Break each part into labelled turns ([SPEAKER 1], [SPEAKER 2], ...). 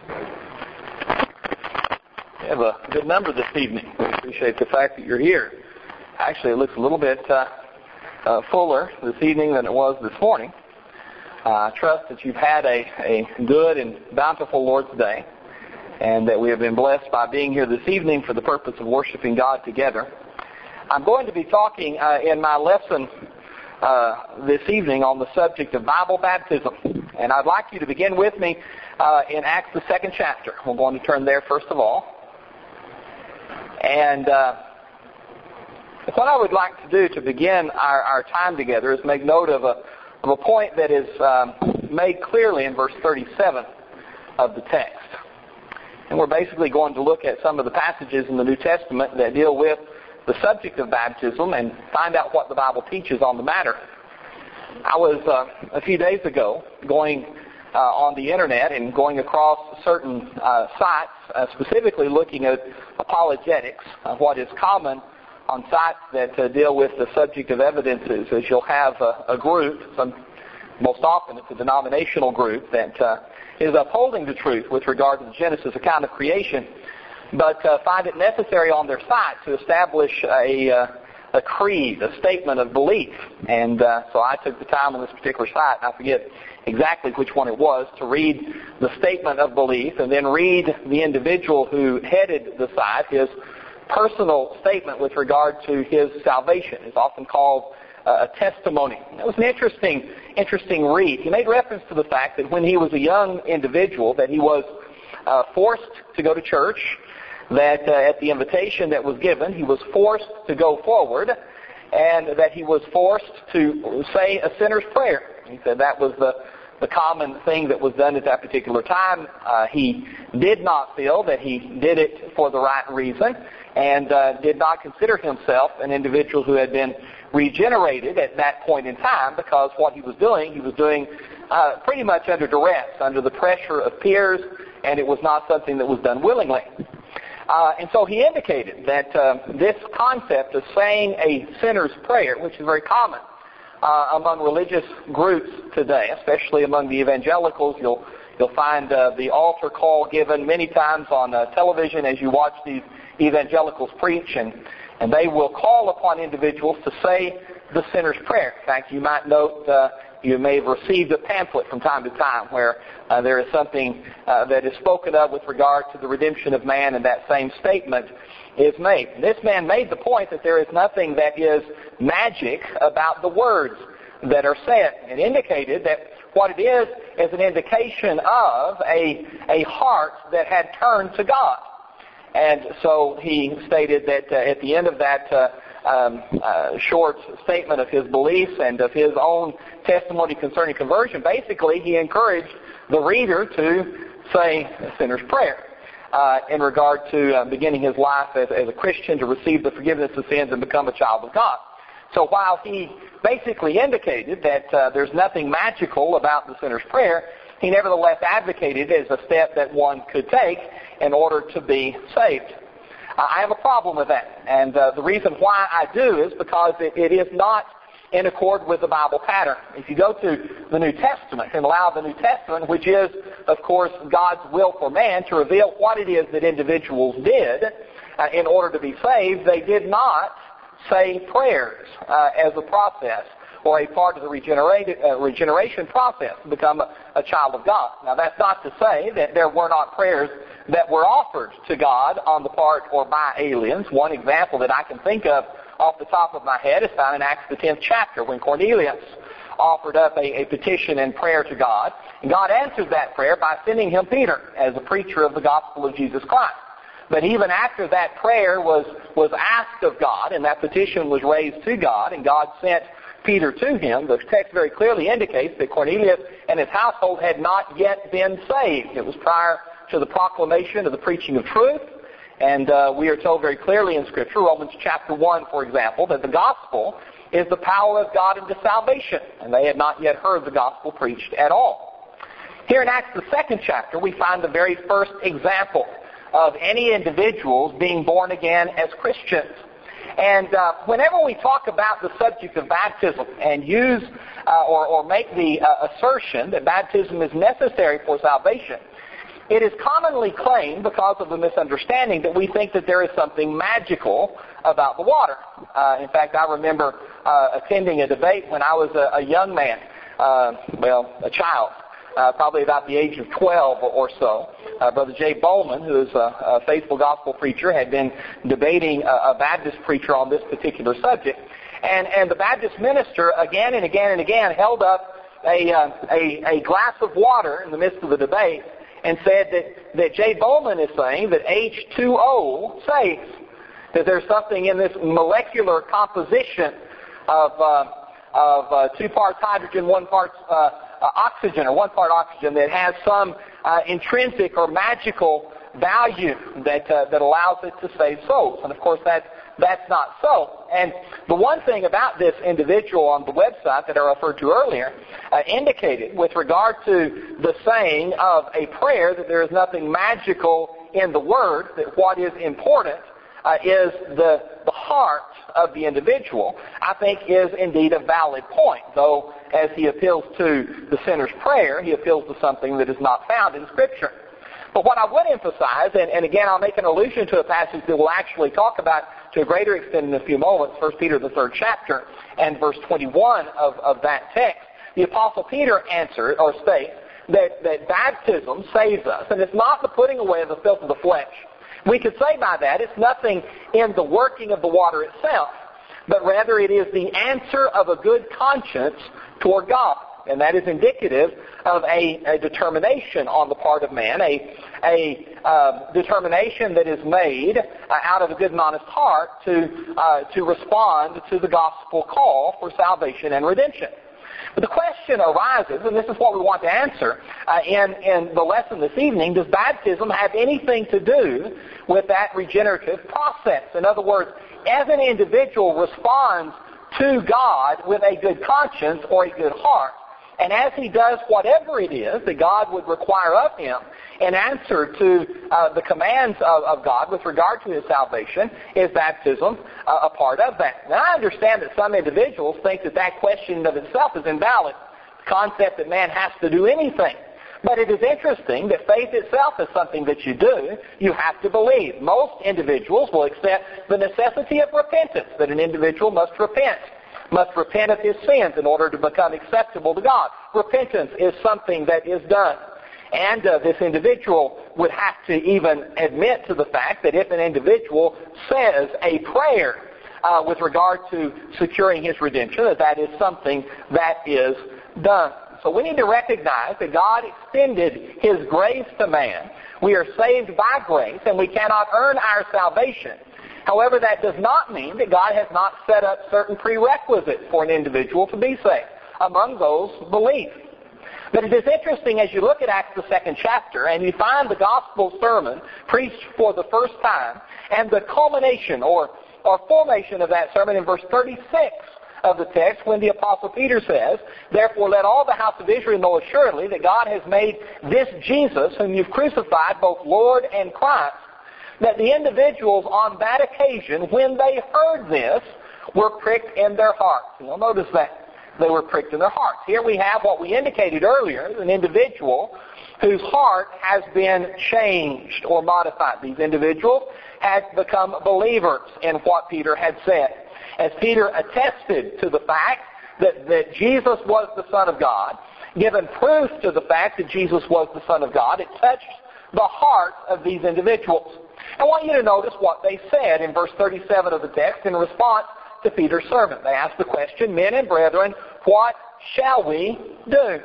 [SPEAKER 1] We have a good number this evening. We appreciate the fact that you're here. Actually, it looks a little bit fuller this evening than it was this morning. I trust that you've had a good and bountiful Lord's Day, and that we have been blessed by being here this evening for the purpose of worshiping God together. I'm going to be talking in my lesson this evening on the subject of Bible baptism. And I'd like you to begin with me in Acts the 2nd chapter. We're going to turn there first of all. And what I would like to do to begin our time together is make note of a point that is made clearly in verse 37 of the text. And we're basically going to look at some of the passages in the New Testament that deal with the subject of baptism and find out what the Bible teaches on the matter. I was, a few days ago, going on the Internet and going across certain sites, specifically looking at apologetics. What is common on sites that deal with the subject of evidences is you'll have a group, most often it's a denominational group, that is upholding the truth with regard to the Genesis account of creation, but find it necessary on their site to establish a creed, a statement of belief. And so I took the time on this particular site, and I forget exactly which one it was, to read the statement of belief and then read the individual who headed the site, his personal statement with regard to his salvation. It's often called a testimony. It was an interesting read. He made reference to the fact that when he was a young individual that he was forced to go to church, that at the invitation that was given, he was forced to go forward, and that he was forced to say a sinner's prayer. He said that was the common thing that was done at that particular time. He did not feel that he did it for the right reason, and did not consider himself an individual who had been regenerated at that point in time, because what he was doing pretty much under duress, under the pressure of peers, and it was not something that was done willingly. And so he indicated that this concept of saying a sinner's prayer, which is very common among religious groups today, especially among the evangelicals, you'll find the altar call given many times on television as you watch these evangelicals preach, and they will call upon individuals to say the sinner's prayer. In fact, you might note you may have received a pamphlet from time to time where there is something that is spoken of with regard to the redemption of man, and that same statement is made. And this man made the point that there is nothing that is magic about the words that are said, and indicated that what it is an indication of a heart that had turned to God. And so he stated that at the end of that short statement of his beliefs and of his own testimony concerning conversion, basically he encouraged the reader to say a sinner's prayer in regard to beginning his life as a Christian, to receive the forgiveness of sins and become a child of God. So while he basically indicated that there's nothing magical about the sinner's prayer, he nevertheless advocated it as a step that one could take in order to be saved. I have a problem with that, and the reason why I do is because it is not in accord with the Bible pattern. If you go to the New Testament and allow the New Testament, which is, of course, God's will for man, to reveal what it is that individuals did in order to be saved, they did not say prayers as a process or a part of the regeneration process to become a child of God. Now, that's not to say that there were not prayers that were offered to God on the part or by aliens. One example that I can think of off the top of my head is found in Acts the 10th chapter, when Cornelius offered up a petition and prayer to God. And God answered that prayer by sending him Peter as a preacher of the gospel of Jesus Christ. But even after that prayer was asked of God, and that petition was raised to God, and God sent Peter to him, the text very clearly indicates that Cornelius and his household had not yet been saved. It was prior to the proclamation of the preaching of truth. And we are told very clearly in Scripture, Romans chapter 1, for example, that the gospel is the power of God unto salvation. And they had not yet heard the gospel preached at all. Here in Acts the 2nd chapter, we find the very first example of any individuals being born again as Christians. And whenever we talk about the subject of baptism and use or make the assertion that baptism is necessary for salvation, it is commonly claimed, because of the misunderstanding, that we think that there is something magical about the water. In fact, I remember attending a debate when I was a young man, a child, probably about the age of 12 or so. Brother Jay Bowman, who is a faithful gospel preacher, had been debating a Baptist preacher on this particular subject. And the Baptist minister, again and again and again, held up a glass of water in the midst of the debate and said that Jay Bowman is saying that H2O saves, that there's something in this molecular composition of 2 parts hydrogen, 1 part oxygen, or 1 part oxygen, that has some intrinsic or magical value that allows it to save souls. And of course that's not so. And the one thing about this individual on the website that I referred to earlier indicated, with regard to the saying of a prayer, that there is nothing magical in the word, that what is important is the heart of the individual, I think is indeed a valid point. Though, as he appeals to the sinner's prayer, he appeals to something that is not found in Scripture. But what I would emphasize, and again I'll make an allusion to a passage that we'll actually talk about to a greater extent in a few moments, 1 Peter the 3rd chapter and verse 21 of that text, the Apostle Peter answered or states that baptism saves us, and it's not the putting away of the filth of the flesh. We could say by that it's nothing in the working of the water itself, but rather it is the answer of a good conscience toward God. And that is indicative of a determination on the part of man, a determination that is made out of a good and honest heart to respond to the gospel call for salvation and redemption. But the question arises, and this is what we want to answer in the lesson this evening: does baptism have anything to do with that regenerative process? In other words, as an individual responds to God with a good conscience or a good heart, and as he does whatever it is that God would require of him in answer to the commands of God with regard to his salvation, is baptism a part of that? Now, I understand that some individuals think that question of itself is invalid, the concept that man has to do anything. But it is interesting that faith itself is something that you do. You have to believe. Most individuals will accept the necessity of repentance, that an individual must repent of his sins in order to become acceptable to God. Repentance is something that is done. And this individual would have to even admit to the fact that if an individual says a prayer with regard to securing his redemption, that is something that is done. So we need to recognize that God extended his grace to man. We are saved by grace, and we cannot earn our salvation. However, that does not mean that God has not set up certain prerequisites for an individual to be saved. Among those, belief. But it is interesting as you look at Acts the 2nd chapter and you find the gospel sermon preached for the first time, and the culmination or formation of that sermon in verse 36 of the text, when the Apostle Peter says, "Therefore let all the house of Israel know assuredly that God has made this Jesus, whom you've crucified, both Lord and Christ," that the individuals on that occasion, when they heard this, were pricked in their hearts. You'll notice that. They were pricked in their hearts. Here we have what we indicated earlier, an individual whose heart has been changed or modified. These individuals had become believers in what Peter had said. As Peter attested to the fact that Jesus was the Son of God, given proof to the fact that Jesus was the Son of God, it touched the heart of these individuals. I want you to notice what they said in verse 37 of the text in response to Peter's sermon. They asked the question, "Men and brethren, what shall we do?"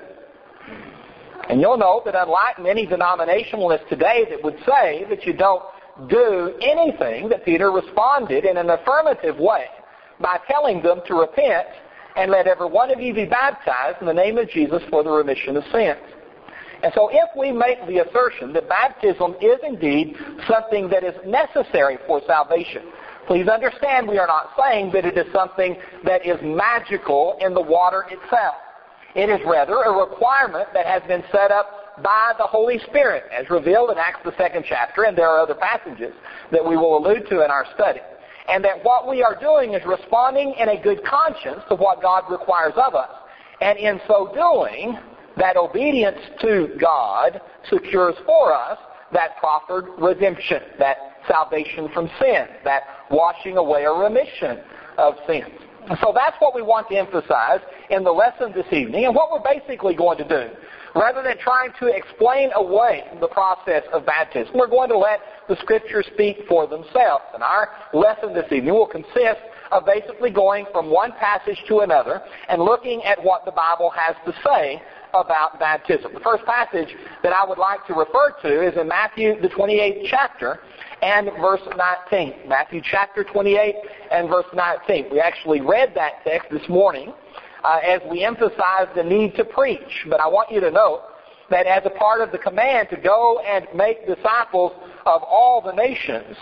[SPEAKER 1] And you'll note that unlike many denominationalists today that would say that you don't do anything, that Peter responded in an affirmative way by telling them to repent and let every one of you be baptized in the name of Jesus for the remission of sins. And so if we make the assertion that baptism is indeed something that is necessary for salvation, please understand we are not saying that it is something that is magical in the water itself. It is rather a requirement that has been set up by the Holy Spirit, as revealed in Acts the 2nd chapter, and there are other passages that we will allude to in our study. And that what we are doing is responding in a good conscience to what God requires of us. And in so doing, that obedience to God secures for us that proffered redemption, that salvation from sin, that washing away or remission of sins. And so that's what we want to emphasize in the lesson this evening, and what we're basically going to do. Rather than trying to explain away the process of baptism, we're going to let the Scriptures speak for themselves. And our lesson this evening will consist of basically going from one passage to another and looking at what the Bible has to say about baptism. The first passage that I would like to refer to is in Matthew, the 28th chapter, and verse 19. Matthew chapter 28 and verse 19. We actually read that text this morning as we emphasize the need to preach. But I want you to note that as a part of the command to go and make disciples of all the nations,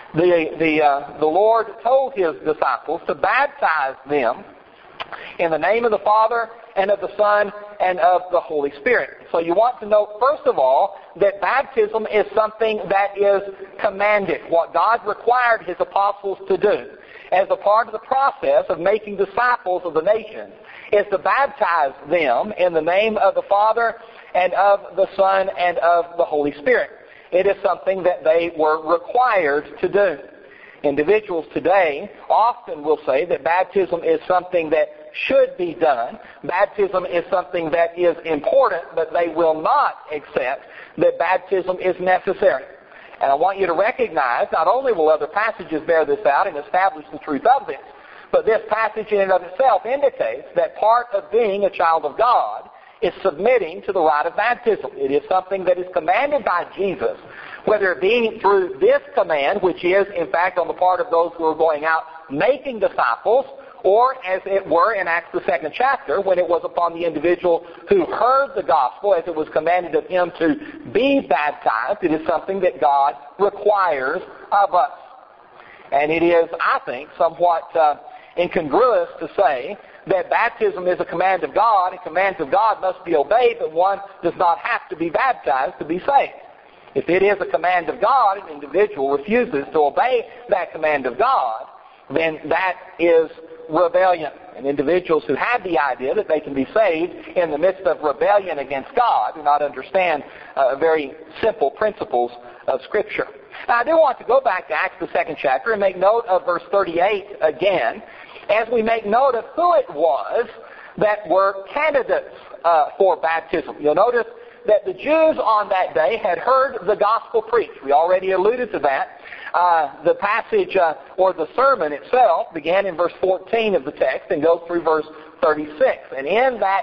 [SPEAKER 1] the Lord told His disciples to baptize them in the name of the Father and of the Son and of the Holy Spirit. So you want to note, first of all, that baptism is something that is commanded, what God required His apostles to do as a part of the process of making disciples of the nations, is to baptize them in the name of the Father and of the Son and of the Holy Spirit. It is something that they were required to do. Individuals today often will say that baptism is something that should be done. Baptism is something that is important, but they will not accept that baptism is necessary. And I want you to recognize, not only will other passages bear this out and establish the truth of this, but this passage in and of itself indicates that part of being a child of God is submitting to the rite of baptism. It is something that is commanded by Jesus, whether it be through this command, which is, in fact, on the part of those who are going out making disciples, or as it were in Acts the 2nd chapter, when it was upon the individual who heard the gospel, as it was commanded of him to be baptized. It is something that God requires of us. And it is, I think, somewhat incongruous to say that baptism is a command of God, and commands of God must be obeyed, but one does not have to be baptized to be saved. If it is a command of God, an individual refuses to obey that command of God, then that is rebellion. And individuals who have the idea that they can be saved in the midst of rebellion against God do not understand very simple principles of Scripture. Now, I do want to go back to Acts the 2nd chapter and make note of verse 38 again, as we make note of who it was that were candidates for baptism. You'll notice that the Jews on that day had heard the gospel preached. We already alluded to that. The passage, or the sermon itself, began in verse 14 of the text and goes through verse 36. And in that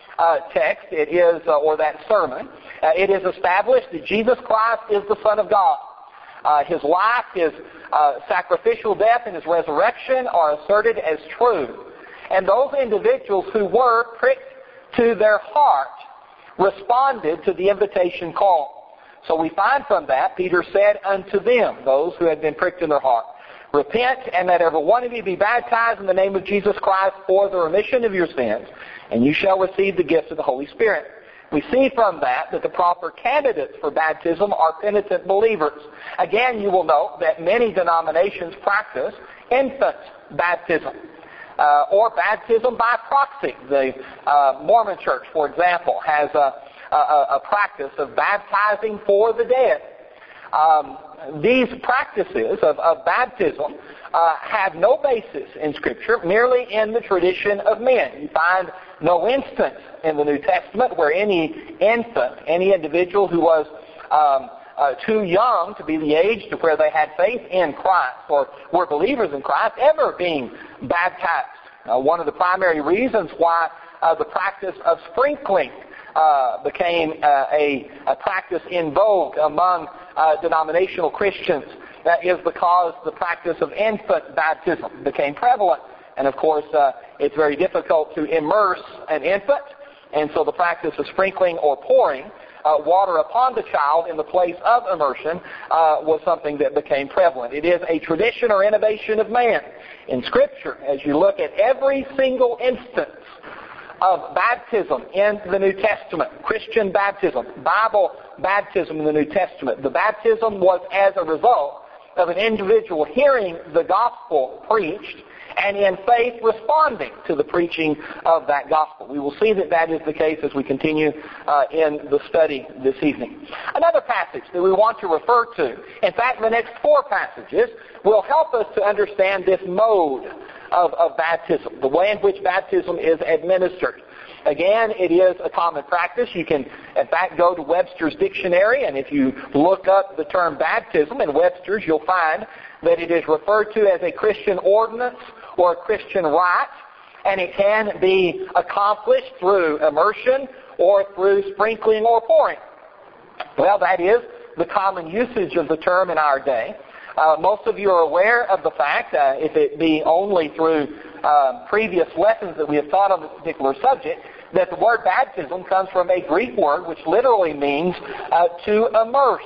[SPEAKER 1] text, it is, or that sermon, it is established that Jesus Christ is the Son of God. His life, His sacrificial death, and His resurrection are asserted as true. And those individuals who were pricked to their heart responded to the invitation call. So we find from that, Peter said unto them, those who had been pricked in their heart, repent, and let every one of you be baptized in the name of Jesus Christ for the remission of your sins, and you shall receive the gift of the Holy Spirit. We see from that the proper candidates for baptism are penitent believers. Again, you will note that many denominations practice infant baptism, or baptism by proxy. The Mormon Church, for example, has a practice of baptizing for the dead. These practices of baptism have no basis in Scripture, merely in the tradition of men. You find no instance in the New Testament where any infant, any individual who was too young to be the age to where they had faith in Christ or were believers in Christ, ever being baptized. One of the primary reasons why the practice of sprinkling became a practice in vogue among denominational Christians is because the practice of infant baptism became prevalent. And of course, it's very difficult to immerse an infant, and so the practice of sprinkling or pouring water upon the child in the place of immersion was something that became prevalent. It is a tradition or innovation of man. In Scripture, as you look at every single instance of baptism in the New Testament, Christian baptism, Bible baptism in the New Testament, the baptism was as a result of an individual hearing the gospel preached and in faith responding to the preaching of that gospel. We will see that that is the case as we continue in the study this evening. Another passage that we want to refer to, in fact the next 4 passages, will help us to understand this mode of baptism, the way in which baptism is administered. Again, it is a common practice. You can, in fact, go to Webster's dictionary, and if you look up the term baptism in Webster's, you'll find that it is referred to as a Christian ordinance or a Christian rite, and it can be accomplished through immersion or through sprinkling or pouring. Well, that is the common usage of the term in our day. Most of you are aware of the fact, if it be only through previous lessons that we have taught on this particular subject, that the word baptism comes from a Greek word which literally means to immerse.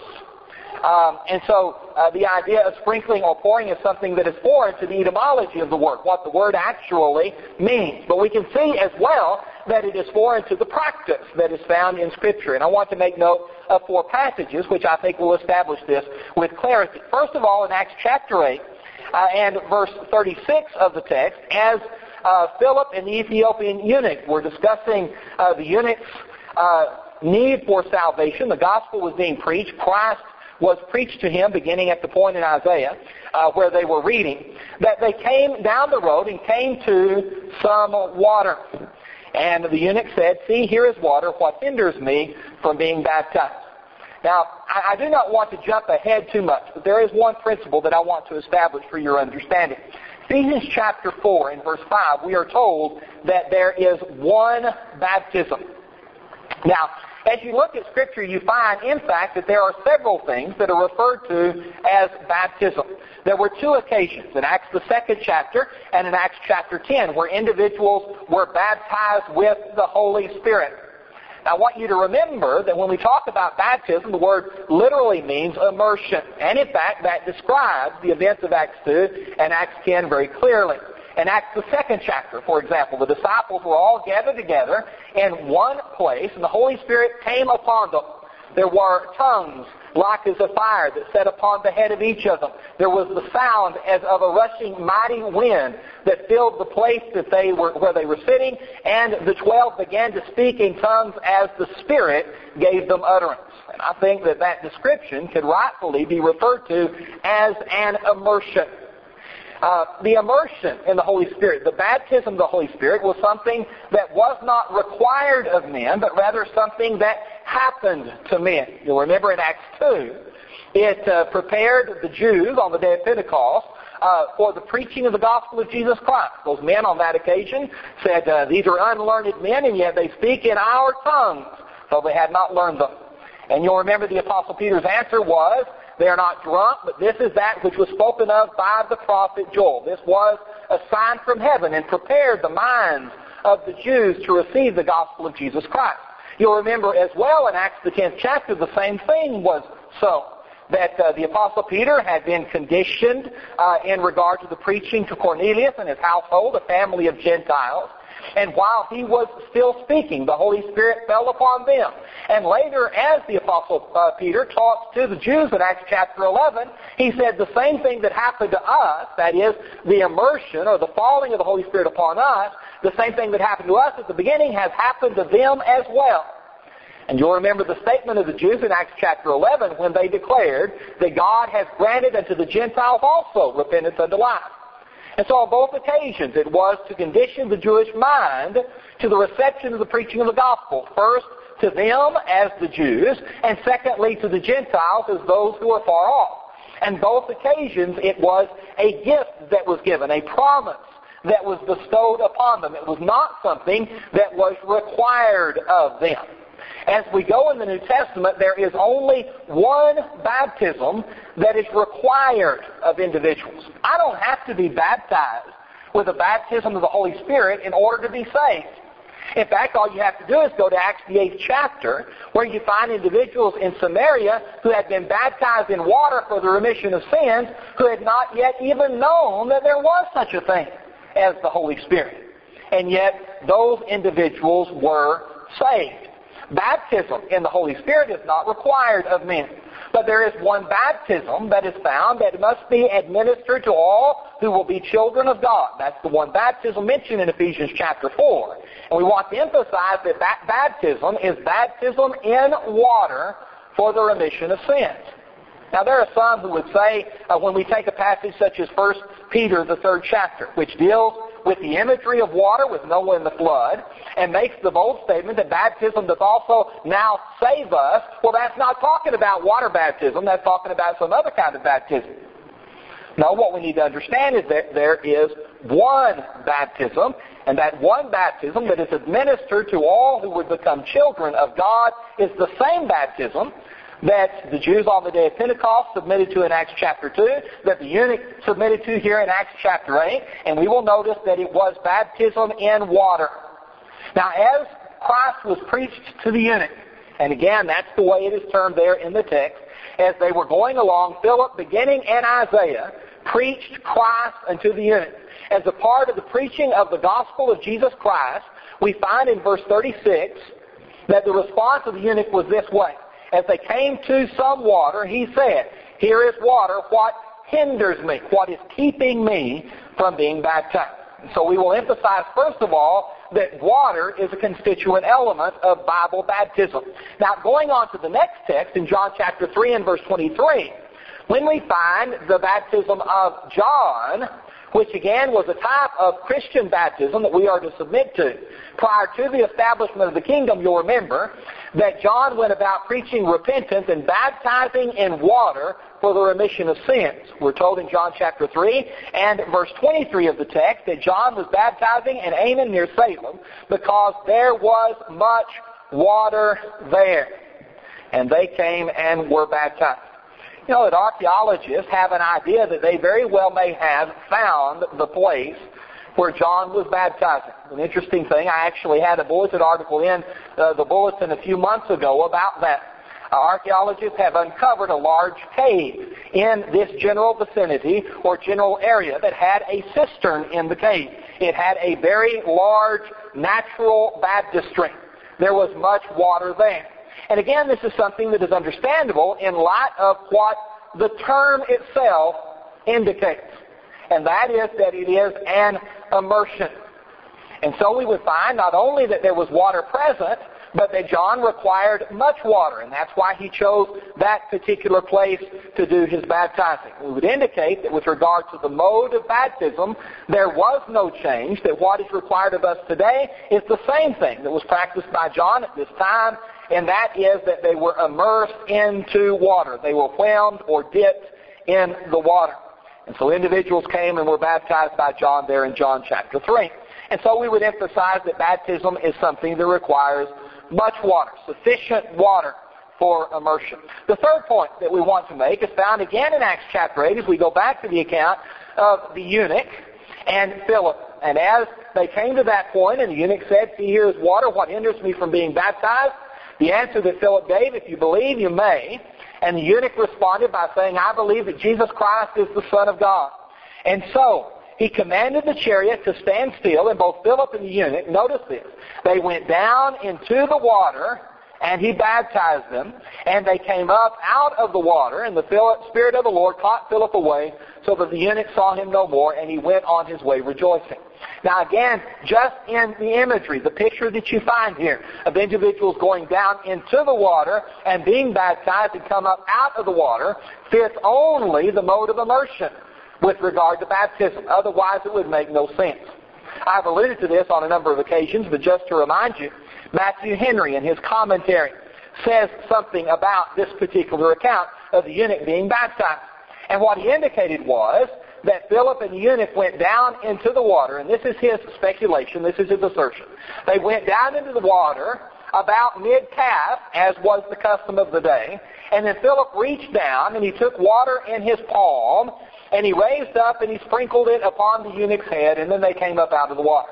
[SPEAKER 1] And so the idea of sprinkling or pouring is something that is foreign to the etymology of the word, what the word actually means. But we can see as well that it is foreign to the practice that is found in Scripture. And I want to make note of 4 passages which I think will establish this with clarity. First of all, in Acts chapter 8 and verse 36 of the text, as Philip and the Ethiopian eunuch were discussing the eunuch's need for salvation, the gospel was being preached. Christ was preached to him beginning at the point in Isaiah where they were reading, that they came down the road and came to some water. And the eunuch said, "See, here is water. What hinders me from being baptized?" Now, I do not want to jump ahead too much, but there is one principle that I want to establish for your understanding. Ephesians chapter 4 and verse 5, we are told that there is one baptism. Now, as you look at Scripture, you find, in fact, that there are several things that are referred to as baptism. There were 2 occasions, in Acts the 2nd chapter and in Acts chapter 10, where individuals were baptized with the Holy Spirit. Now, I want you to remember that when we talk about baptism, the word literally means immersion. And in fact, that describes the events of Acts 2 and Acts 10 very clearly. In Acts the 2nd chapter, for example, the disciples were all gathered together in one place, and the Holy Spirit came upon them. There were tongues like as a fire that set upon the head of each of them. There was the sound as of a rushing mighty wind that filled the place that where they were sitting, and the 12 began to speak in tongues as the Spirit gave them utterance. And I think that that description could rightfully be referred to as an immersion. The immersion in the Holy Spirit, the baptism of the Holy Spirit, was something that was not required of men, but rather something that happened to men. You'll remember in Acts 2, it prepared the Jews on the day of Pentecost for the preaching of the gospel of Jesus Christ. Those men on that occasion said, "These are unlearned men, and yet they speak in our tongues," though they had not learned them. And you'll remember the Apostle Peter's answer was, "They are not drunk, but this is that which was spoken of by the prophet Joel." This was a sign from heaven and prepared the minds of the Jews to receive the gospel of Jesus Christ. You'll remember as well in Acts the 10th chapter, the same thing was so. That the Apostle Peter had been conditioned in regard to the preaching to Cornelius and his household, a family of Gentiles. And while he was still speaking, the Holy Spirit fell upon them. And later, as the Apostle Peter taught to the Jews in Acts chapter 11, he said the same thing that happened to us, that is, the immersion or the falling of the Holy Spirit upon us, the same thing that happened to us at the beginning has happened to them as well. And you'll remember the statement of the Jews in Acts chapter 11 when they declared that God has granted unto the Gentiles also repentance unto life. And so on both occasions it was to condition the Jewish mind to the reception of the preaching of the gospel. First to them as the Jews, and secondly to the Gentiles as those who are far off. And both occasions it was a gift that was given, a promise that was bestowed upon them. It was not something that was required of them. As we go in the New Testament, there is only one baptism that is required of individuals. I don't have to be baptized with a baptism of the Holy Spirit in order to be saved. In fact, all you have to do is go to Acts the 8th chapter, where you find individuals in Samaria who had been baptized in water for the remission of sins, who had not yet even known that there was such a thing as the Holy Spirit. And yet, those individuals were saved. Baptism in the Holy Spirit is not required of men. But there is one baptism that is found that must be administered to all who will be children of God. That's the one baptism mentioned in Ephesians chapter 4. And we want to emphasize that that baptism is baptism in water for the remission of sins. Now there are some who would say, when we take a passage such as 1 Peter, the 3rd chapter, which deals with the imagery of water with Noah and the flood, and makes the bold statement that baptism does also now save us, well, that's not talking about water baptism, that's talking about some other kind of baptism. No, what we need to understand is that there is one baptism, and that one baptism that is administered to all who would become children of God is the same baptism that the Jews on the day of Pentecost submitted to in Acts chapter 2, that the eunuch submitted to here in Acts chapter 8, and we will notice that it was baptism in water. Now, as Christ was preached to the eunuch, and again, that's the way it is termed there in the text, as they were going along, Philip, beginning in Isaiah, preached Christ unto the eunuch. As a part of the preaching of the gospel of Jesus Christ, we find in verse 36 that the response of the eunuch was this way. As they came to some water, he said, "Here is water. What hinders me? What is keeping me from being baptized?" And so we will emphasize, first of all, that water is a constituent element of Bible baptism. Now, going on to the next text in John chapter 3 and verse 23, when we find the baptism of John, which again was a type of Christian baptism that we are to submit to. Prior to the establishment of the kingdom, you'll remember that John went about preaching repentance and baptizing in water for the remission of sins. We're told in John chapter 3 and verse 23 of the text that John was baptizing in Aenon near Salem because there was much water there. And they came and were baptized. You know, that archaeologists have an idea that they very well may have found the place where John was baptizing. An interesting thing, I actually had a bulletin article in the bulletin a few months ago about that. Archaeologists have uncovered a large cave in this general vicinity or general area that had a cistern in the cave. It had a very large natural baptistry. There was much water there. And again, this is something that is understandable in light of what the term itself indicates. And that is that it is an immersion. And so we would find not only that there was water present, but that John required much water. And that's why he chose that particular place to do his baptizing. We would indicate that with regard to the mode of baptism, there was no change, that what is required of us today is the same thing that was practiced by John at this time, and that is that they were immersed into water. They were whelmed or dipped in the water. And so individuals came and were baptized by John there in John chapter 3. And so we would emphasize that baptism is something that requires much water, sufficient water for immersion. The third point that we want to make is found again in Acts chapter 8 as we go back to the account of the eunuch and Philip. And as they came to that point and the eunuch said, "See, here is water, what hinders me from being baptized?" The answer that Philip gave, "If you believe, you may." And the eunuch responded by saying, "I believe that Jesus Christ is the Son of God." And so he commanded the chariot to stand still, and both Philip and the eunuch, notice this, they went down into the water, and he baptized them, and they came up out of the water, and the Spirit of the Lord caught Philip away, so that the eunuch saw him no more, and he went on his way rejoicing. Now again, just in the imagery, the picture that you find here of individuals going down into the water and being baptized and come up out of the water fits only the mode of immersion with regard to baptism. Otherwise, it would make no sense. I've alluded to this on a number of occasions, but just to remind you, Matthew Henry in his commentary says something about this particular account of the eunuch being baptized. And what he indicated was that Philip and the eunuch went down into the water, and this is his speculation, this is his assertion. They went down into the water about mid-calf, as was the custom of the day, and then Philip reached down and he took water in his palm, and he raised up and he sprinkled it upon the eunuch's head, and then they came up out of the water.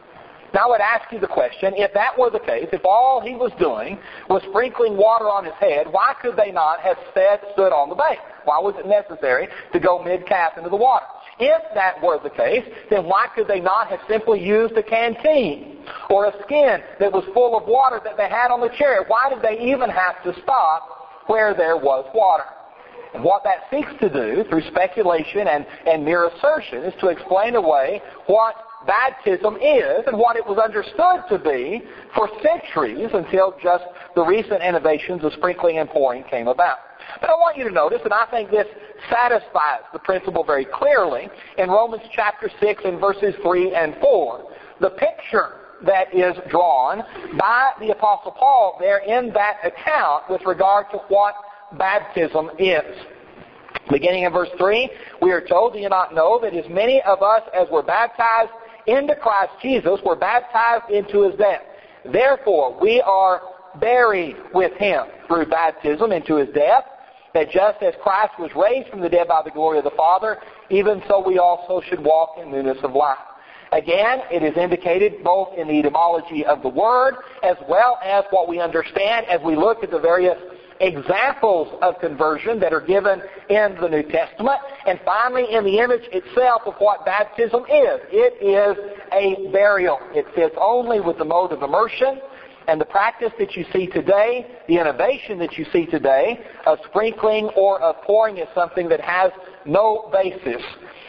[SPEAKER 1] Now I would ask you the question, if that were the case, if all he was doing was sprinkling water on his head, why could they not have stood on the bank? Why was it necessary to go mid-calf into the water? If that were the case, then why could they not have simply used a canteen or a skin that was full of water that they had on the chariot. Why did they even have to stop where there was water? And what that seeks to do through speculation and mere assertion is to explain away what baptism is and what it was understood to be for centuries until just the recent innovations of sprinkling and pouring came about. But I want you to notice, and I think this satisfies the principle very clearly, in Romans chapter 6 and verses 3 and 4, the picture that is drawn by the Apostle Paul there in that account with regard to what baptism is. Beginning in verse 3, we are told, "Do you not know that as many of us as were baptized into Christ Jesus were baptized into His death? Therefore, we are buried with Him through baptism into His death, that just as Christ was raised from the dead by the glory of the Father, even so we also should walk in newness of life." Again, it is indicated both in the etymology of the word as well as what we understand as we look at the various examples of conversion that are given in the New Testament, and finally in the image itself of what baptism is. It is a burial. It fits only with the mode of immersion, and the practice that you see today, the innovation that you see today of sprinkling or of pouring is something that has no basis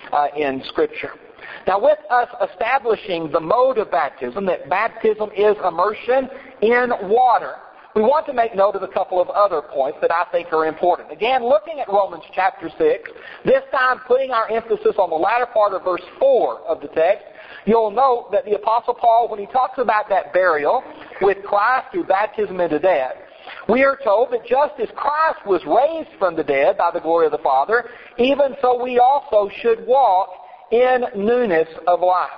[SPEAKER 1] in Scripture. Now, with us establishing the mode of baptism, that baptism is immersion in water, we want to make note of a couple of other points that I think are important. Again, looking at Romans chapter 6, this time putting our emphasis on the latter part of verse 4 of the text, you'll note that the Apostle Paul, when he talks about that burial with Christ through baptism into death, we are told that just as Christ was raised from the dead by the glory of the Father, even so we also should walk in newness of life.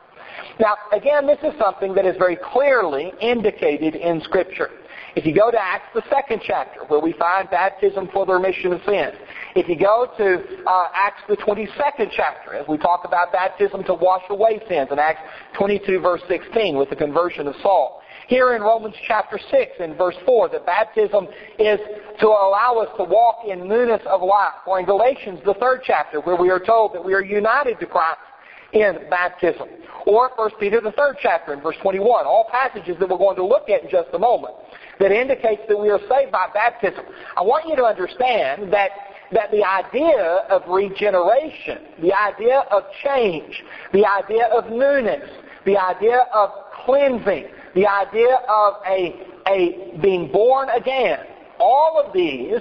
[SPEAKER 1] Now, again, this is something that is very clearly indicated in Scripture. If you go to Acts, the 2nd chapter, where we find baptism for the remission of sins. If you go to Acts, the 22nd chapter, as we talk about baptism to wash away sins, in Acts 22, verse 16, with the conversion of Saul. Here in Romans chapter 6, in verse 4, that baptism is to allow us to walk in newness of life. Or in Galatians, the 3rd chapter, where we are told that we are united to Christ in baptism. Or 1 Peter, the 3rd chapter, in verse 21. All passages that we're going to look at in just a moment that indicates that we are saved by baptism. I want you to understand that the idea of regeneration, the idea of change, the idea of newness, the idea of cleansing, the idea of a being born again, all of these,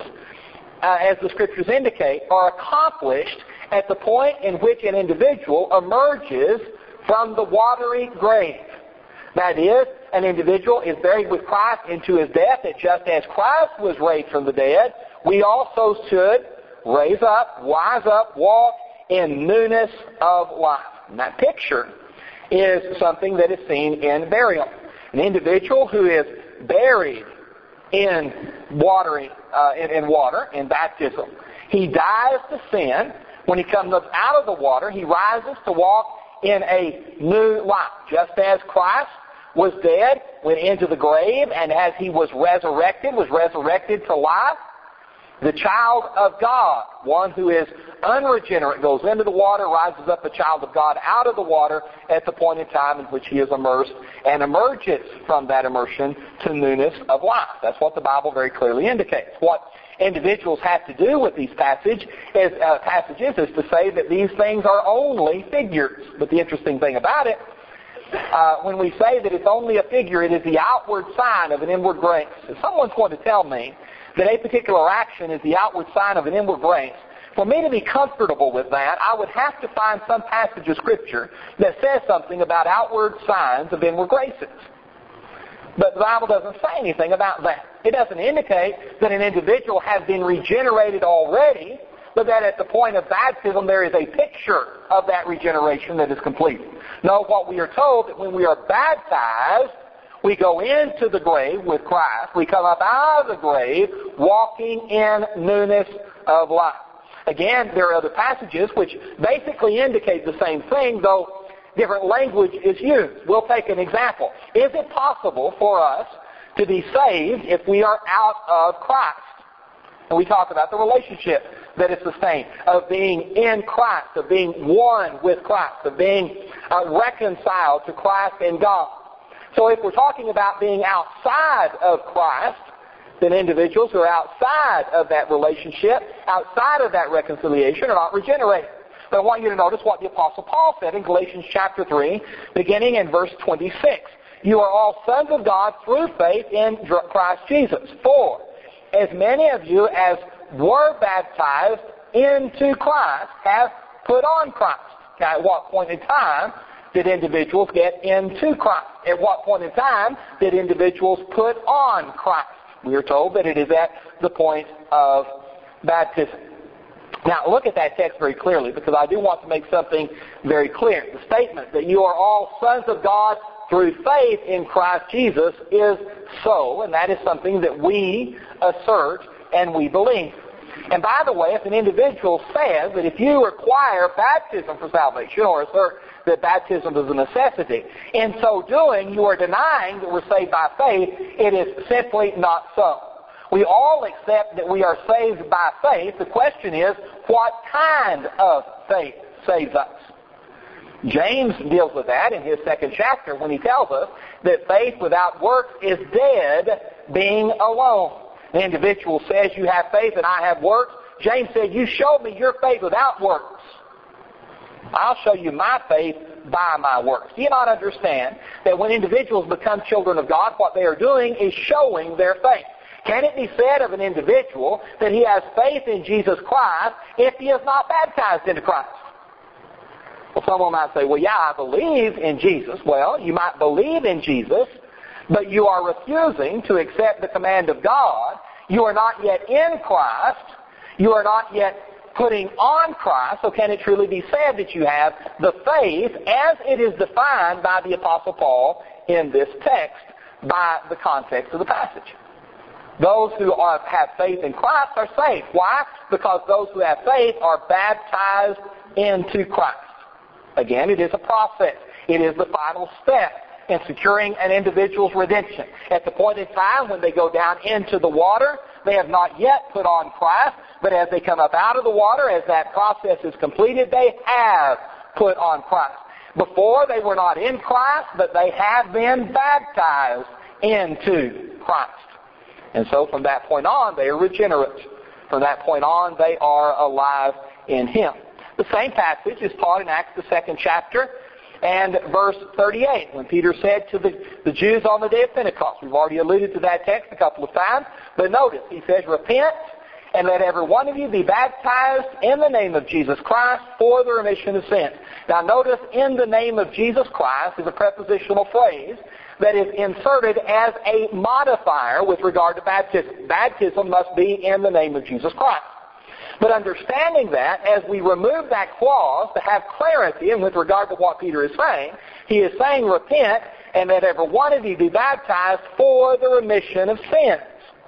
[SPEAKER 1] as the Scriptures indicate, are accomplished at the point in which an individual emerges from the watery grave. That is, an individual is buried with Christ into his death, that just as Christ was raised from the dead, we also should raise up, rise up, walk in newness of life. And that picture is something that is seen in burial. An individual who is buried in water, in baptism, he dies to sin. When he comes up out of the water, he rises to walk in a new life. Just as Christ was dead, went into the grave, and as he was resurrected to life, the child of God, one who is unregenerate, goes into the water, rises up a child of God out of the water at the point in time in which he is immersed, and emerges from that immersion to newness of life. That's what the Bible very clearly indicates. What individuals have to do with these passages is to say that these things are only figures. But the interesting thing about it, when we say that it's only a figure, it is the outward sign of an inward grace. If someone's going to tell me that a particular action is the outward sign of an inward grace, for me to be comfortable with that, I would have to find some passage of Scripture that says something about outward signs of inward graces. But the Bible doesn't say anything about that. It doesn't indicate that an individual has been regenerated already, but that at the point of baptism there is a picture of that regeneration that is completed. No, what we are told that when we are baptized, we go into the grave with Christ. We come up out of the grave walking in newness of life. Again, there are other passages which basically indicate the same thing, though different language is used. We'll take an example. Is it possible for us to be saved if we are out of Christ? And we talk about the relationship that is sustained, of being in Christ, of being one with Christ, of being reconciled to Christ and God. So if we're talking about being outside of Christ, then individuals who are outside of that relationship, outside of that reconciliation, are not regenerated. But I want you to notice what the Apostle Paul said in Galatians chapter 3, beginning in verse 26. You are all sons of God through faith in Christ Jesus. For as many of you as were baptized into Christ have put on Christ. Now, at what point in time did individuals get into Christ? At what point in time did individuals put on Christ? We are told that it is at the point of baptism. Now, look at that text very clearly, because I do want to make something very clear. The statement that you are all sons of God through faith in Christ Jesus is so, and that is something that we assert and we believe. And by the way, if an individual says that if you require baptism for salvation, or assert that baptism is a necessity, in so doing you are denying that we're saved by faith, it is simply not so. We all accept that we are saved by faith. The question is, what kind of faith saves us? James deals with that in his 2nd chapter when he tells us that faith without works is dead, being alone. The individual says, you have faith and I have works. James said, you show me your faith without works. I'll show you my faith by my works. Do you not understand that when individuals become children of God, what they are doing is showing their faith? Can it be said of an individual that he has faith in Jesus Christ if he is not baptized into Christ? Well, someone might say, well, yeah, I believe in Jesus. Well, you might believe in Jesus, but you are refusing to accept the command of God. You are not yet in Christ. You are not yet putting on Christ. So can it truly be said that you have the faith as it is defined by the Apostle Paul in this text by the context of the passage? Those who have faith in Christ are saved. Why? Because those who have faith are baptized into Christ. Again, it is a process. It is the final step in securing an individual's redemption. At the point in time when they go down into the water, they have not yet put on Christ, but as they come up out of the water, as that process is completed, they have put on Christ. Before, they were not in Christ, but they have been baptized into Christ. And so from that point on, they are regenerate. From that point on, they are alive in Him. The same passage is taught in Acts the 2nd chapter and verse 38, when Peter said to the Jews on the day of Pentecost. We've already alluded to that text a couple of times, but notice, he says, repent and let every one of you be baptized in the name of Jesus Christ for the remission of sins. Now notice, in the name of Jesus Christ is a prepositional phrase that is inserted as a modifier with regard to baptism. Baptism must be in the name of Jesus Christ. But understanding that, as we remove that clause to have clarity and with regard to what Peter is saying, he is saying, repent and let every one of you be baptized for the remission of sins.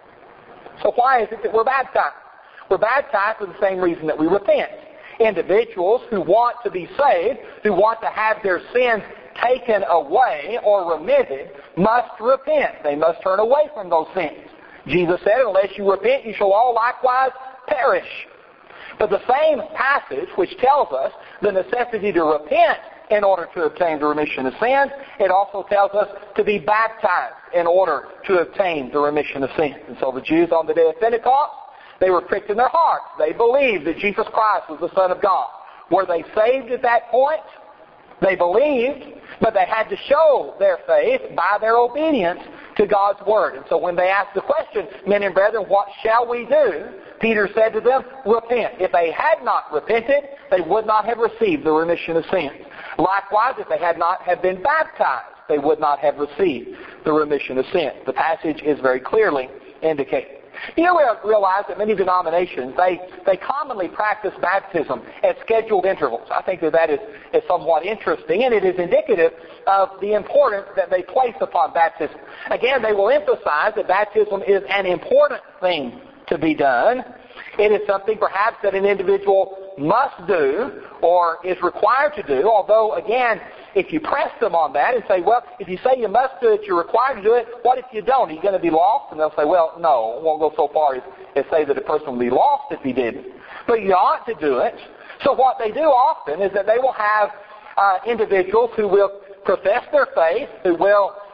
[SPEAKER 1] So why is it that we're baptized? We're baptized for the same reason that we repent. Individuals who want to be saved, who want to have their sins taken away or remitted, must repent. They must turn away from those sins. Jesus said, unless you repent, you shall all likewise perish. But the same passage which tells us the necessity to repent in order to obtain the remission of sins, it also tells us to be baptized in order to obtain the remission of sins. And so the Jews on the day of Pentecost, they were pricked in their hearts. They believed that Jesus Christ was the Son of God. Were they saved at that point? They believed, but they had to show their faith by their obedience to God's Word. And so when they asked the question, men and brethren, what shall we do? Peter said to them, repent. If they had not repented, they would not have received the remission of sins. Likewise, if they had not have been baptized, they would not have received the remission of sins. The passage is very clearly indicated. You realize that many denominations, they commonly practice baptism at scheduled intervals. I think that is somewhat interesting, and it is indicative of the importance that they place upon baptism. Again, they will emphasize that baptism is an important thing to be done. It is something perhaps that an individual must do or is required to do, although, again, if you press them on that and say, well, if you say you must do it, you're required to do it, what if you don't? Are you going to be lost? And they'll say, well, no, won't go so far as say that a person will be lost if he didn't. But you ought to do it. So what they do often is that they will have individuals who will profess their faith, who will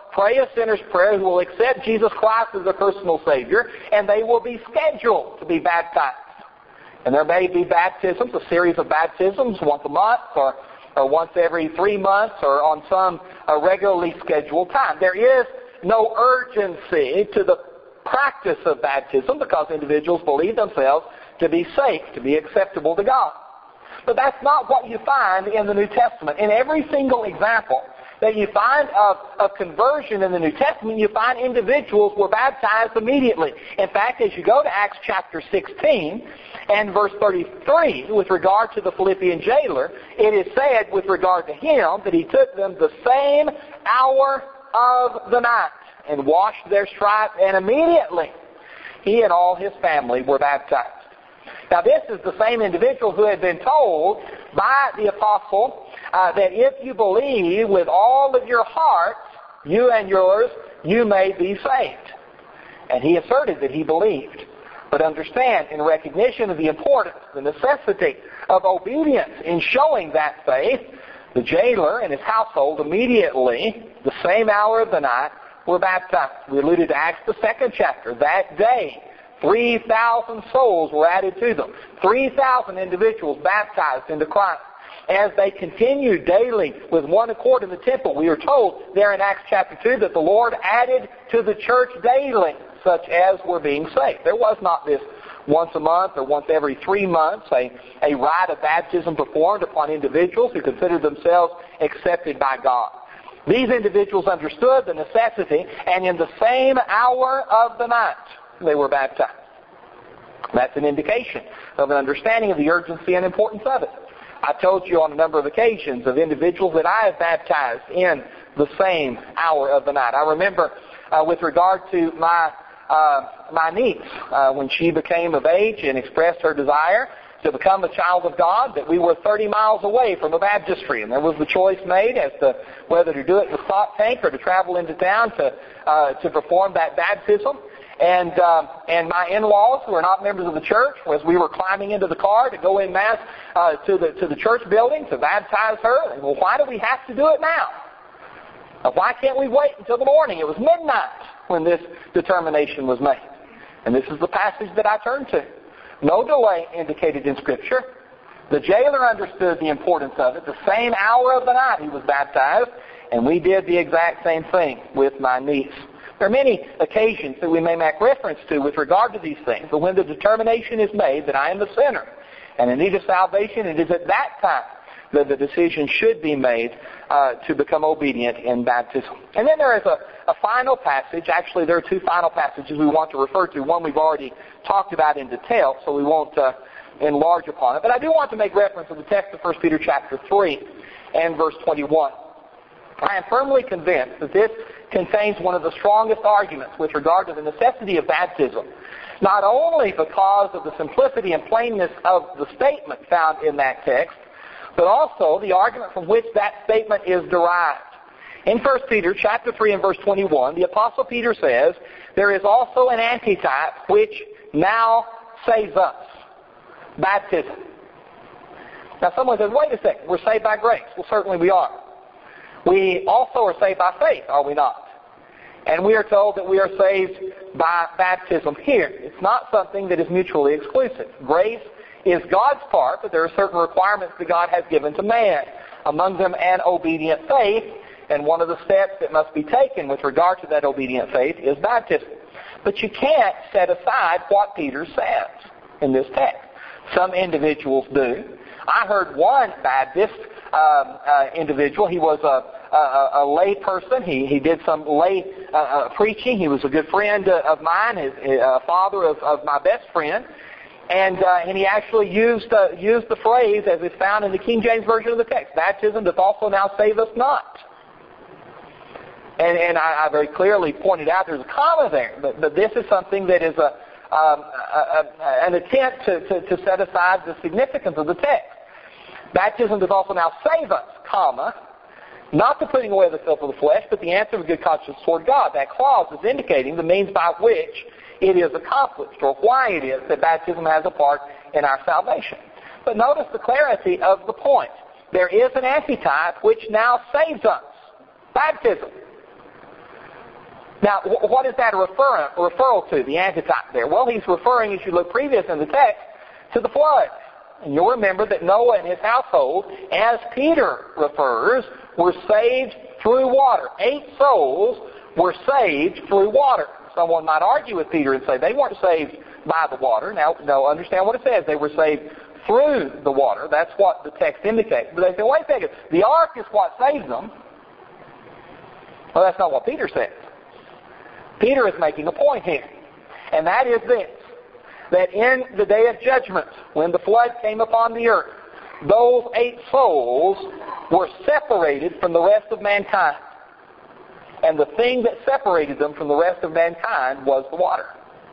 [SPEAKER 1] pray a sinner's prayer, who will accept Jesus Christ as their personal Savior, and they will be scheduled to be baptized. And there may be baptisms, a series of baptisms once a month or once every 3 months or on some regularly scheduled time. There is no urgency to the practice of baptism because individuals believe themselves to be safe, to be acceptable to God. But that's not what you find in the New Testament. In every single example that you find of conversion in the New Testament, you find individuals were baptized immediately. In fact, as you go to Acts chapter 16 and verse 33, with regard to the Philippian jailer, it is said with regard to him that he took them the same hour of the night and washed their stripes, and immediately he and all his family were baptized. Now this is the same individual who had been told by the apostle that if you believe with all of your heart, you and yours, you may be saved. And he asserted that he believed. But understand, in recognition of the importance, the necessity of obedience in showing that faith, the jailer and his household immediately, the same hour of the night, were baptized. We alluded to Acts the 2nd chapter. That day, 3,000 souls were added to them. 3,000 individuals baptized into Christ. As they continued daily with one accord in the temple, we are told there in Acts chapter 2 that the Lord added to the church daily such as were being saved. There was not this once a month or once every 3 months, a rite of baptism performed upon individuals who considered themselves accepted by God. These individuals understood the necessity, and in the same hour of the night, they were baptized. That's an indication of an understanding of the urgency and importance of it. I told you on a number of occasions of individuals that I have baptized in the same hour of the night. I remember with regard to my niece, when she became of age and expressed her desire to become a child of God, that we were 30 miles away from a baptistry, and there was the choice made as to whether to do it in the stock tank or to travel into town to perform that baptism. And my in-laws, who are not members of the church, as we were climbing into the car to go in mass to the church building to baptize her, and, well, why do we have to do it now? Why can't we wait until the morning? It was midnight when this determination was made. And this is the passage that I turned to. No delay indicated in Scripture. The jailer understood the importance of it. The same hour of the night he was baptized, and we did the exact same thing with my niece. There are many occasions that we may make reference to with regard to these things, but when the determination is made that I am a sinner and in need of salvation, it is at that time that the decision should be made to become obedient in baptism. And then there is a final passage. Actually, there are two final passages we want to refer to. One we've already talked about in detail, so we won't enlarge upon it. But I do want to make reference to the text of 1 Peter chapter 3 and verse 21. I am firmly convinced that this contains one of the strongest arguments with regard to the necessity of baptism, not only because of the simplicity and plainness of the statement found in that text, but also the argument from which that statement is derived. In 1 Peter chapter 3 and verse 21, the Apostle Peter says, there is also an antitype which now saves us. Baptism. Now someone says, wait a second, we're saved by grace. Well, certainly we are. We also are saved by faith, are we not? And we are told that we are saved by baptism here. It's not something that is mutually exclusive. Grace is God's part, but there are certain requirements that God has given to man. Among them, an obedient faith, and one of the steps that must be taken with regard to that obedient faith is baptism. But you can't set aside what Peter says in this text. Some individuals do. I heard one Baptist individual. He was a lay person. He did some lay preaching. He was a good friend of mine, father of my best friend. And he actually used the phrase as is found in the King James Version of the text, baptism doth also now save us not. And I very clearly pointed out there's a comma there, but this is something that is an attempt to set aside the significance of the text. Baptism does also now save us, comma, not the putting away of the filth of the flesh, but the answer of a good conscience toward God. That clause is indicating the means by which it is accomplished, or why it is that baptism has a part in our salvation. But notice the clarity of the point. There is an antitype which now saves us. Baptism. Now, what is that a referral to, the antitype there? Well, he's referring, as you look previous in the text, to the flood. And you'll remember that Noah and his household, as Peter refers, were saved through water. 8 souls were saved through water. Someone might argue with Peter and say they weren't saved by the water. Now, no, understand what it says. They were saved through the water. That's what the text indicates. But they say, wait a second, the ark is what saves them. Well, that's not what Peter says. Peter is making a point here. And that is this, that in the day of judgment, when the flood came upon the earth, those 8 souls were separated from the rest of mankind. And the thing that separated them from the rest of mankind was the water.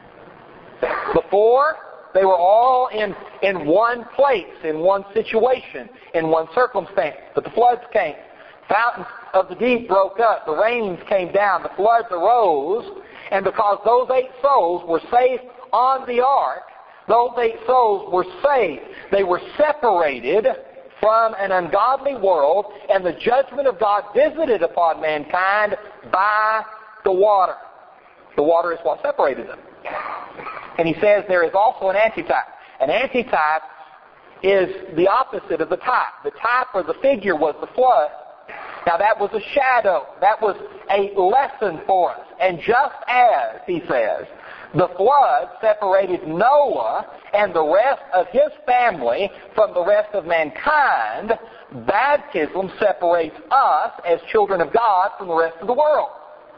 [SPEAKER 1] Before, they were all in one place, in one situation, in one circumstance. But the floods came. Fountains of the deep broke up. The rains came down. The floods arose. And because those 8 souls were saved on the ark, those 8 souls were saved. They were separated from an ungodly world, and the judgment of God visited upon mankind by the water. The water is what separated them. And he says there is also an antitype. An antitype is the opposite of the type. The type or the figure was the flood. Now that was a shadow. That was a lesson for us. And just as, he says, the flood separated Noah and the rest of his family from the rest of mankind, baptism separates us as children of God from the rest of the world.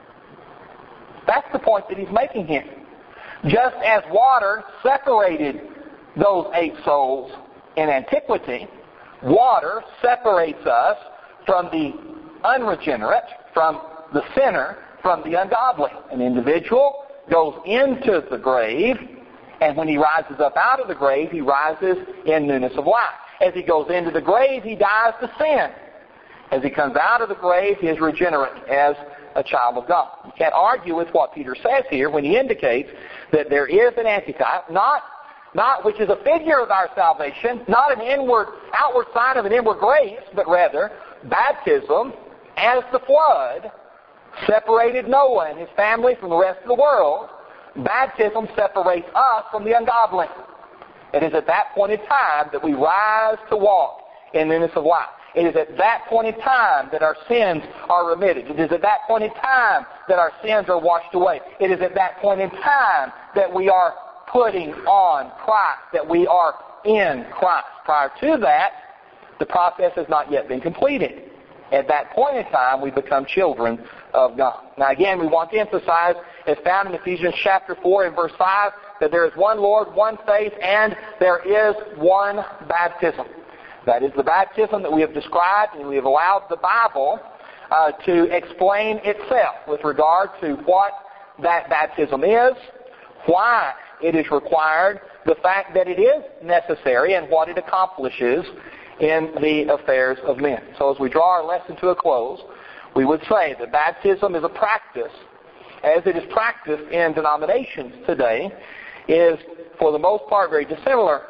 [SPEAKER 1] That's the point that he's making here. Just as water separated those 8 souls in antiquity, water separates us from the unregenerate, from the sinner, from the ungodly. An individual goes into the grave, and when he rises up out of the grave, he rises in newness of life. As he goes into the grave, he dies to sin. As he comes out of the grave, he is regenerate as a child of God. You can't argue with what Peter says here when he indicates that there is an antitype, not which is a figure of our salvation, not an outward sign of an inward grace, but rather baptism, as the flood separated Noah and his family from the rest of the world, baptism separates us from the ungodly. It is at that point in time that we rise to walk in newness of life. It is at that point in time that our sins are remitted. It is at that point in time that our sins are washed away. It is at that point in time that we are putting on Christ, that we are in Christ. Prior to that, the process has not yet been completed. At that point in time, we become children of God. Now again, we want to emphasize, as found in Ephesians chapter 4 and verse 5, that there is one Lord, one faith, and there is one baptism. That is the baptism that we have described, and we have allowed the Bible to explain itself with regard to what that baptism is, why it is required, the fact that it is necessary, and what it accomplishes in the affairs of men. So as we draw our lesson to a close, we would say that baptism is a practice, as it is practiced in denominations today, is for the most part very dissimilar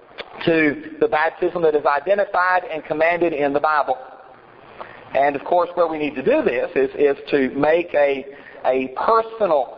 [SPEAKER 1] to the baptism that is identified and commanded in the Bible. And of course, where we need to do this is to make a personal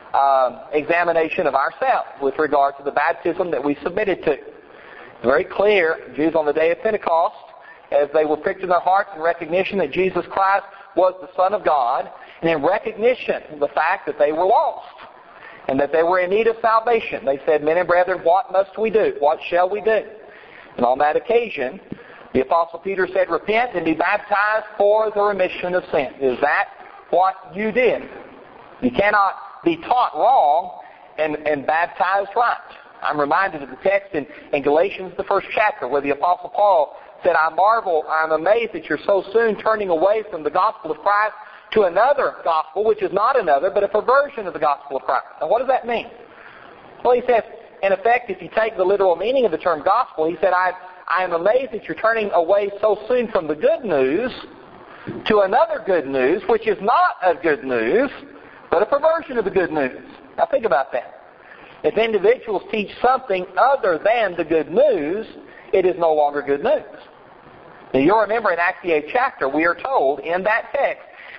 [SPEAKER 1] examination of ourselves with regard to the baptism that we submitted to. Very clear, Jews on the day of Pentecost, as they were pricked in their hearts in recognition that Jesus Christ was the Son of God, and in recognition of the fact that they were lost and that they were in need of salvation, they said, "Men and brethren, what must we do? What shall we do?" And on that occasion, the Apostle Peter said, "Repent and be baptized for the remission of sin." Is that what you did? You cannot be taught wrong and baptized right. I'm reminded of the text in Galatians, the 1st chapter, where the Apostle Paul said, I'm amazed that you're so soon turning away from the gospel of Christ to another gospel, which is not another, but a perversion of the gospel of Christ. Now, what does that mean? Well, he says, in effect, if you take the literal meaning of the term gospel, he said, I am amazed that you're turning away so soon from the good news to another good news, which is not a good news, but a perversion of the good news. Now, think about that. If individuals teach something other than the good news, it is no longer good news. Now, you'll remember in Acts the 8th chapter, we are told in that text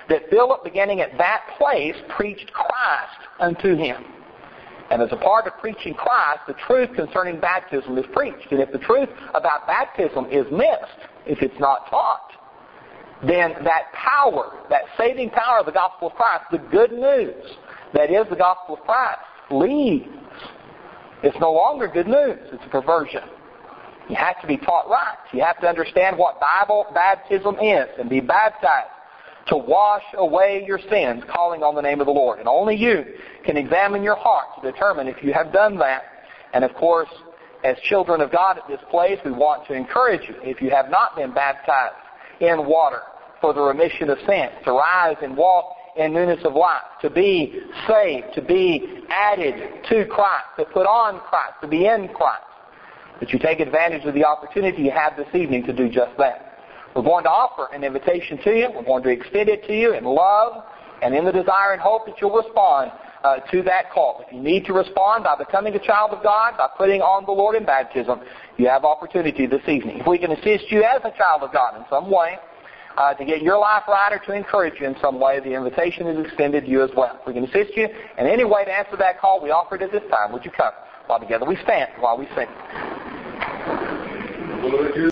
[SPEAKER 1] that Philip, beginning at that place, preached Christ unto him. And as a part of preaching Christ, the truth concerning baptism is preached. And if the truth about baptism is missed, if it's not taught, then that power, that saving power of the gospel of Christ, the good news that is the gospel of Christ, leaves. It's no longer good news. It's a perversion. You have to be taught right. You have to understand what Bible baptism is and be baptized to wash away your sins, calling on the name of the Lord. And only you can examine your heart to determine if you have done that. And of course, as children of God at this place, we want to encourage you, if you have not been baptized in water for the remission of sins, to rise and walk in newness of life, to be saved, to be added to Christ, to put on Christ, to be in Christ. That you take advantage of the opportunity you have this evening to do just that. We're going to offer an invitation to you. We're going to extend it to you in love and in the desire and hope that you'll respond to that call. If you need to respond by becoming a child of God, by putting on the Lord in baptism, you have opportunity this evening. If we can assist you as a child of God in some way, to get your life right or to encourage you in some way, the invitation is extended to you as well. If we can assist you in any way to answer that call, we offer it at this time. Would you come? While together we stand, while we sing.